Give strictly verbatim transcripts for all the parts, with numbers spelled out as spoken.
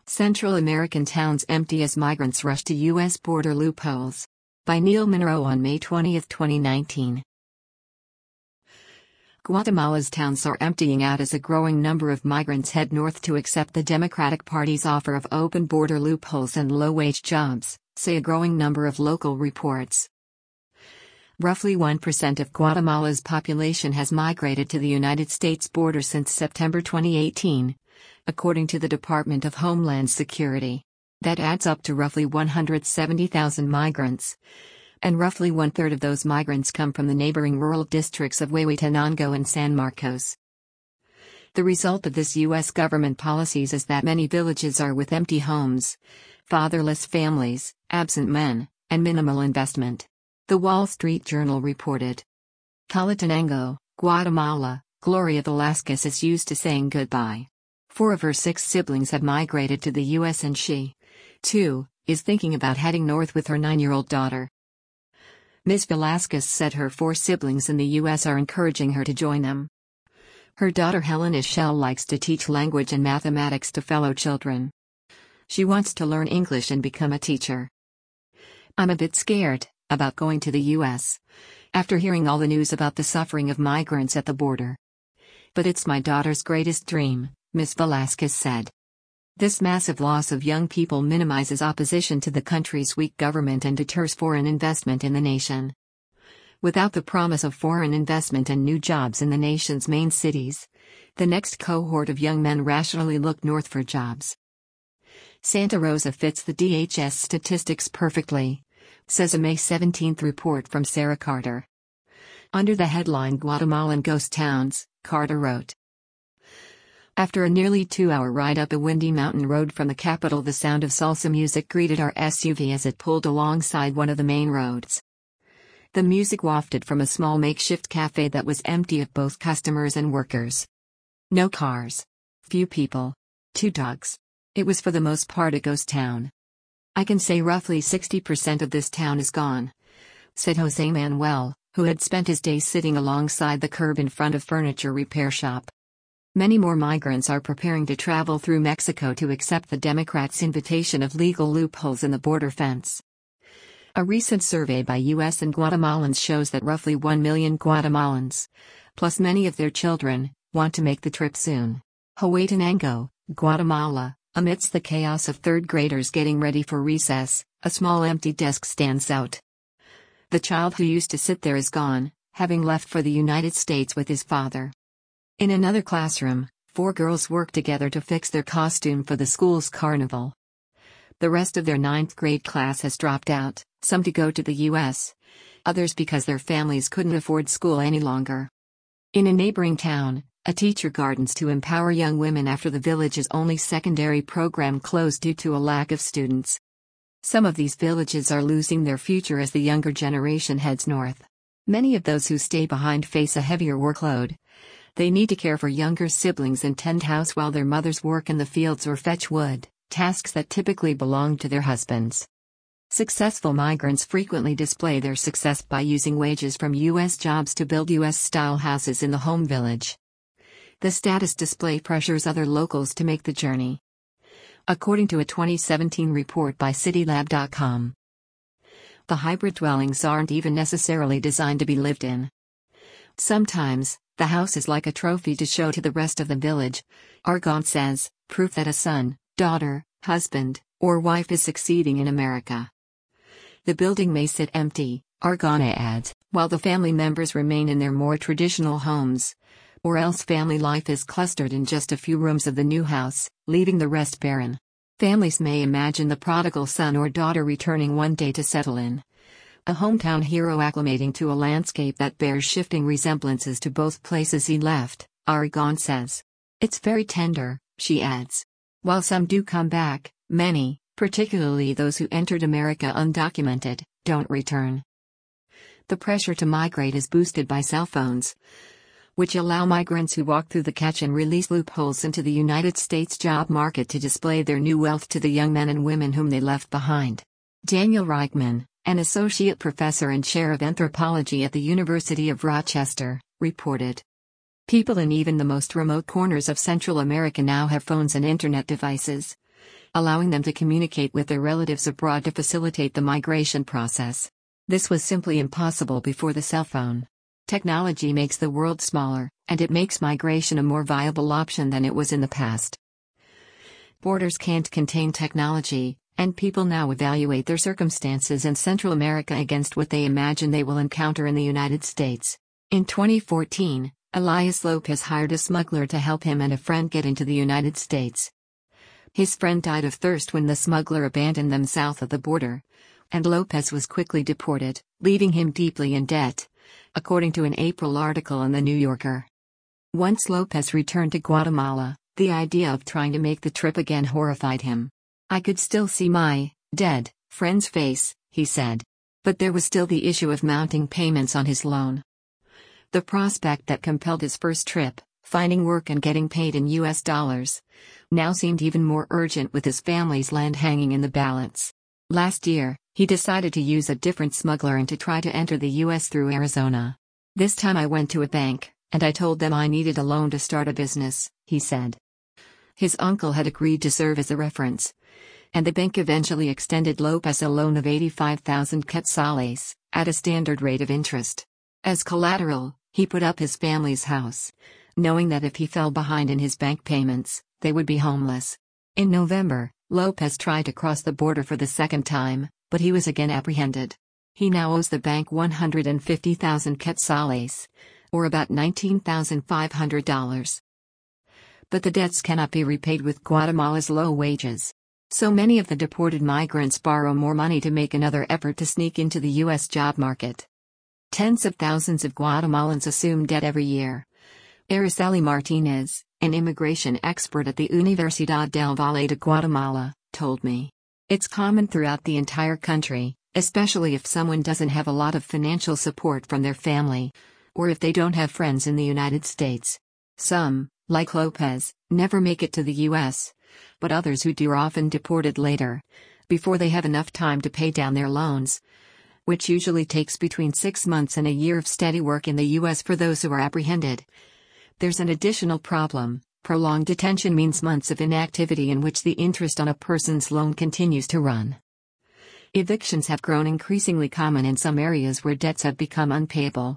Central American towns empty as migrants rush to U S border loopholes. By Neil Monroe on May twentieth, twenty nineteen. Guatemala's towns are emptying out as a growing number of migrants head north to accept the Democratic Party's offer of open border loopholes and low-wage jobs, say a growing number of local reports. Roughly one percent of Guatemala's population has migrated to the United States border since September twenty eighteen, according to the Department of Homeland Security. That adds up to roughly one hundred seventy thousand migrants, and roughly one-third of those migrants come from the neighboring rural districts of Huehuetenango and San Marcos. The result of this U S government policies is that many villages are with empty homes, fatherless families, absent men, and minimal investment. The Wall Street Journal reported. Huehuetenango, Guatemala, Gloria Velasquez is used to saying goodbye. Four of her six siblings have migrated to the U S and she, too, is thinking about heading north with her nine-year-old daughter. Miz Velasquez said her four siblings in the U S are encouraging her to join them. Her daughter Helen Ischel likes to teach language and mathematics to fellow children. She wants to learn English and become a teacher. I'm a bit scared about going to the U S after hearing all the news about the suffering of migrants at the border. But it's my daughter's greatest dream, Miz Velasquez said. This massive loss of young people minimizes opposition to the country's weak government and deters foreign investment in the nation. Without the promise of foreign investment and new jobs in the nation's main cities, the next cohort of young men rationally look north for jobs. Santa Rosa fits the D H S statistics perfectly, says a May seventeenth report from Sarah Carter. Under the headline Guatemalan Ghost Towns, Carter wrote. After a nearly two-hour ride up a windy mountain road from the capital, the sound of salsa music greeted our S U V as it pulled alongside one of the main roads. The music wafted from a small makeshift cafe that was empty of both customers and workers. No cars. Few people. Two dogs. It was for the most part a ghost town. I can say roughly sixty percent of this town is gone, said Jose Manuel, who had spent his days sitting alongside the curb in front of furniture repair shop. Many more migrants are preparing to travel through Mexico to accept the Democrats' invitation of legal loopholes in the border fence. A recent survey by U S and Guatemalans shows that roughly one million Guatemalans, plus many of their children, want to make the trip soon. Huehuetenango, Guatemala, amidst the chaos of third graders getting ready for recess, a small empty desk stands out. The child who used to sit there is gone, having left for the United States with his father. In another classroom, four girls work together to fix their costume for the school's carnival. The rest of their ninth grade class has dropped out, some to go to the U S, others because their families couldn't afford school any longer. In a neighboring town, a teacher gardens to empower young women after the village's only secondary program closed due to a lack of students. Some of these villages are losing their future as the younger generation heads north. Many of those who stay behind face a heavier workload. They need to care for younger siblings and tend house while their mothers work in the fields or fetch wood, tasks that typically belong to their husbands. Successful migrants frequently display their success by using wages from U S jobs to build U S-style houses in the home village. The status display pressures other locals to make the journey. According to a twenty seventeen report by CityLab dot com, the hybrid dwellings aren't even necessarily designed to be lived in. Sometimes, the house is like a trophy to show to the rest of the village, Argon says, proof that a son, daughter, husband, or wife is succeeding in America. The building may sit empty, Argona adds, while the family members remain in their more traditional homes, or else family life is clustered in just a few rooms of the new house, leaving the rest barren. Families may imagine the prodigal son or daughter returning one day to settle in. A hometown hero acclimating to a landscape that bears shifting resemblances to both places he left, Aragon says. It's very tender, she adds. While some do come back, many, particularly those who entered America undocumented, don't return. The pressure to migrate is boosted by cell phones, which allow migrants who walk through the catch and release loopholes into the United States job market to display their new wealth to the young men and women whom they left behind. Daniel Reichman, an associate professor and chair of anthropology at the University of Rochester, reported. People in even the most remote corners of Central America now have phones and internet devices. allowing them to communicate with their relatives abroad to facilitate the migration process. This was simply impossible before the cell phone. Technology makes the world smaller, and it makes migration a more viable option than it was in the past. Borders can't contain technology, and people now evaluate their circumstances in Central America against what they imagine they will encounter in the United States. In twenty fourteen, Elias Lopez hired a smuggler to help him and a friend get into the United States. His friend died of thirst when the smuggler abandoned them south of the border, and Lopez was quickly deported, leaving him deeply in debt, according to an April article in The New Yorker. Once Lopez returned to Guatemala, the idea of trying to make the trip again horrified him. "I could still see my dead friend's face," he said. But there was still the issue of mounting payments on his loan. The prospect that compelled his first trip, finding work and getting paid in U S dollars, now seemed even more urgent with his family's land hanging in the balance. Last year, he decided to use a different smuggler and to try to enter the U S through Arizona. "This time I went to a bank, and I told them I needed a loan to start a business," he said. His uncle had agreed to serve as a reference, and the bank eventually extended Lopez a loan of eighty-five thousand quetzales, at a standard rate of interest. As collateral, he put up his family's house, knowing that if he fell behind in his bank payments, they would be homeless. In November, Lopez tried to cross the border for the second time, but he was again apprehended. He now owes the bank one hundred fifty thousand quetzales, or about nineteen thousand five hundred dollars. But the debts cannot be repaid with Guatemala's low wages. So many of the deported migrants borrow more money to make another effort to sneak into the U S job market. Tens of thousands of Guatemalans assume debt every year. Araceli Martinez, an immigration expert at the Universidad del Valle de Guatemala, told me. "It's common throughout the entire country, especially if someone doesn't have a lot of financial support from their family, or if they don't have friends in the United States. Some, like Lopez, never make it to the U S, but others who do are often deported later, before they have enough time to pay down their loans, which usually takes between six months and a year of steady work in the U S for those who are apprehended. There's an additional problem. Prolonged detention means months of inactivity in which the interest on a person's loan continues to run. Evictions have grown increasingly common in some areas where debts have become unpayable.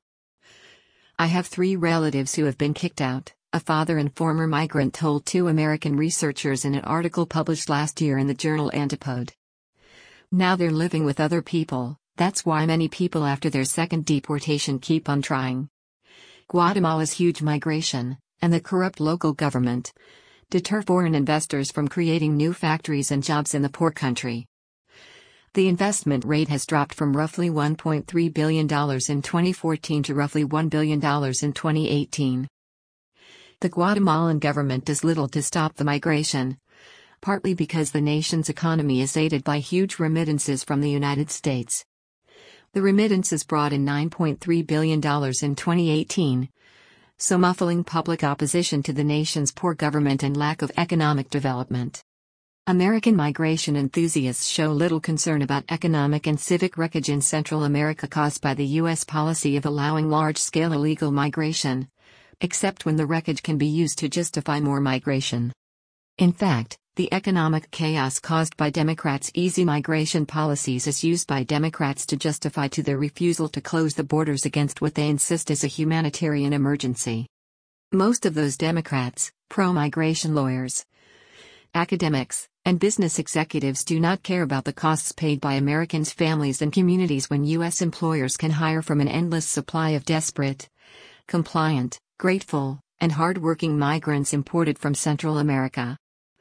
I have three relatives who have been kicked out," a father and former migrant told two American researchers in an article published last year in the journal Antipode. "Now they're living with other people. That's why many people after their second deportation keep on trying." Guatemala's huge migration, and the corrupt local government, deter foreign investors from creating new factories and jobs in the poor country. The investment rate has dropped from roughly one point three billion dollars in twenty fourteen to roughly one billion dollars in twenty eighteen. The Guatemalan government does little to stop the migration, partly because the nation's economy is aided by huge remittances from the United States. The remittances brought in nine point three billion dollars in twenty eighteen, so muffling public opposition to the nation's poor government and lack of economic development. American migration enthusiasts show little concern about economic and civic wreckage in Central America caused by the U S policy of allowing large-scale illegal migration, except when the wreckage can be used to justify more migration. In fact, the economic chaos caused by Democrats' easy migration policies is used by Democrats to justify to their refusal to close the borders against what they insist is a humanitarian emergency. Most of those Democrats, pro-migration lawyers, academics, and business executives do not care about the costs paid by Americans' families and communities when U S employers can hire from an endless supply of desperate, compliant, grateful, and hard-working migrants imported from Central America.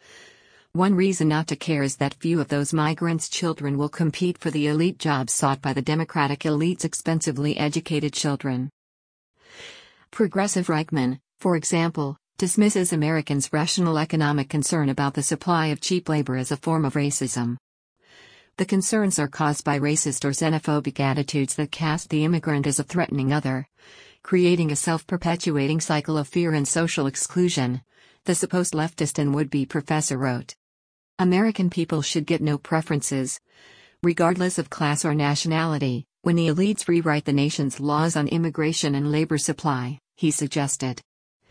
One reason not to care is that few of those migrants' children will compete for the elite jobs sought by the Democratic elite's expensively educated children. Progressive Reichman, for example, dismisses Americans' rational economic concern about the supply of cheap labor as a form of racism. The concerns are caused by racist or xenophobic attitudes that cast the immigrant as a threatening other, creating a self-perpetuating cycle of fear and social exclusion, the supposed leftist and would-be professor wrote. American people should get no preferences, regardless of class or nationality, when the elites rewrite the nation's laws on immigration and labor supply, he suggested.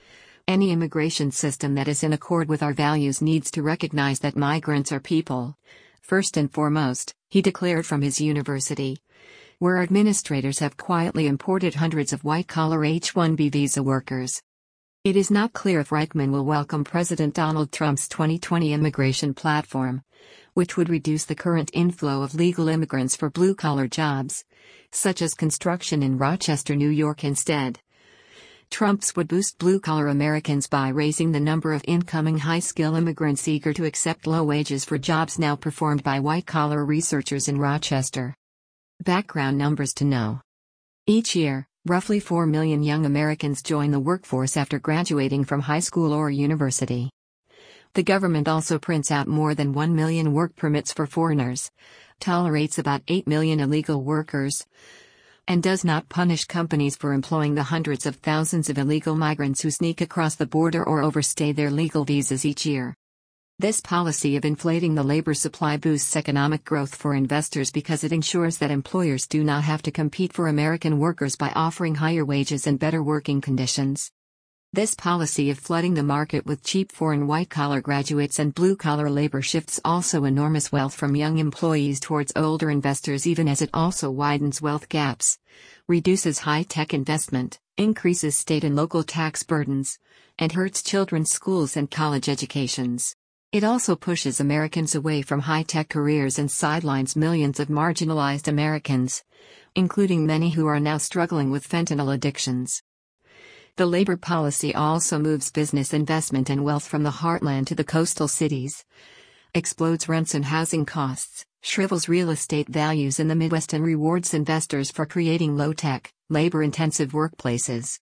Any immigration system that is in accord with our values needs to recognize that migrants are people. First and foremost, he declared from his university, where administrators have quietly imported hundreds of white-collar H one B visa workers. It is not clear if Reichman will welcome President Donald Trump's twenty twenty immigration platform, which would reduce the current inflow of legal immigrants for blue-collar jobs, such as construction in Rochester, New York instead. Trump's would boost blue-collar Americans by raising the number of incoming high-skill immigrants eager to accept low wages for jobs now performed by white-collar researchers in Rochester. Background numbers to know. Each year, roughly four million young Americans join the workforce after graduating from high school or university. The government also prints out more than one million work permits for foreigners, tolerates about eight million illegal workers, and does not punish companies for employing the hundreds of thousands of illegal migrants who sneak across the border or overstay their legal visas each year. This policy of inflating the labor supply boosts economic growth for investors because it ensures that employers do not have to compete for American workers by offering higher wages and better working conditions. This policy of flooding the market with cheap foreign white-collar graduates and blue-collar labor shifts also enormous wealth from young employees towards older investors, even as it also widens wealth gaps, reduces high-tech investment, increases state and local tax burdens, and hurts children's schools and college educations. It also pushes Americans away from high-tech careers and sidelines millions of marginalized Americans, including many who are now struggling with fentanyl addictions. The labor policy also moves business investment and wealth from the heartland to the coastal cities, explodes rents and housing costs, shrivels real estate values in the Midwest, and rewards investors for creating low-tech, labor-intensive workplaces.